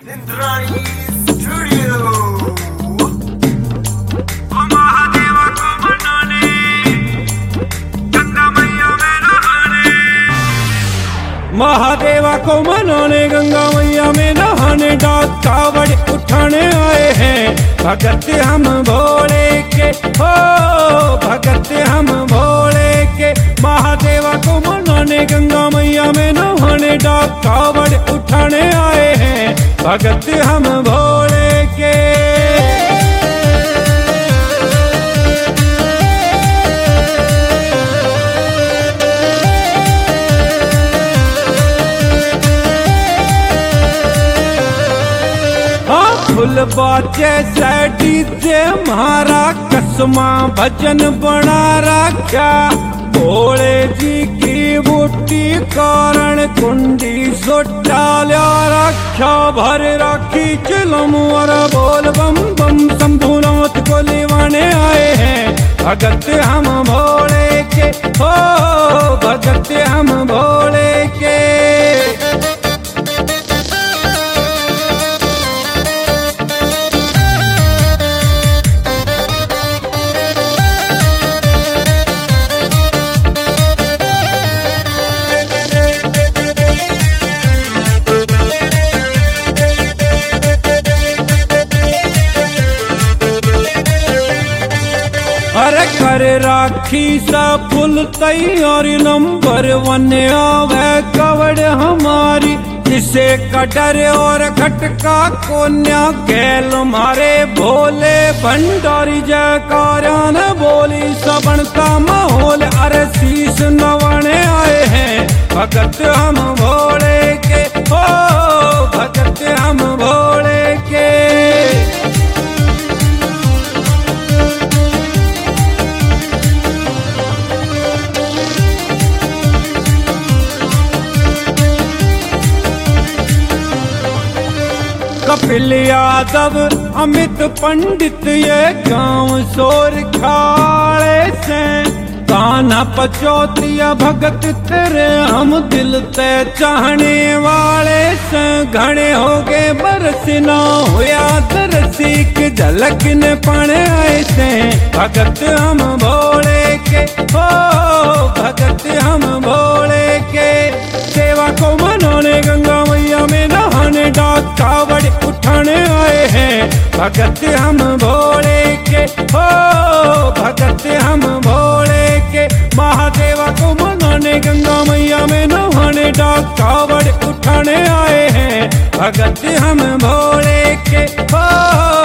Indrani studio. ओ महादेवा को मनाने गंगा मैया में नहाने, महादेवा को मनाने गंगा मैया में नहाने डाक कावड़ उठाने आए हैं भगत हम भोले के। हो भगत हम भोले के। महादेवा को मनाने गंगा मैया में नहाने डाक कावड़ उठाने आए हैं भगत हम भोले के। फुल बाजे से डीजे मारा कसमा भजन बना रखा। भोले जी की बूटी कारण कुंडी सोटा लिया रखा। भर राखी चिलम और बोल बम बम शंभुनाथ को लेवाने आए हैं भगत हम भोले के। हो भगत हम भोले के। अरे कर राखी सा फुल तैयारी नंबर 1 आवे कवड़ हमारी। जिसे कटर और खटका कोन्या गैल मारे भोले भंडारी। जयकारा न बोली सबन का माहौल। अरे शीश नवाने आए हैं भगत हम भोले के। हो भगत हम भोले के। कपिल यादव अमित पंडित ये गांव सोर खाड़े से। कान्हा पचौतिया भगत तेरे हम दिल ते चाहने वाले से। घने हो गए बरस ना होया तरसी की झलक न पाने आए से भगत हम भोले के। हो भगत हम भोले के। सेवा को मनाने गंगा मैया में नहाने डाक कावड़ उठाने आए हैं भगत हम भोले के। हो भगत हम भोले के। महादेवा को मनाने गंगा मैया में नहाने डाक कावड़ उठाने आए हैं भगत हम भोले के। हो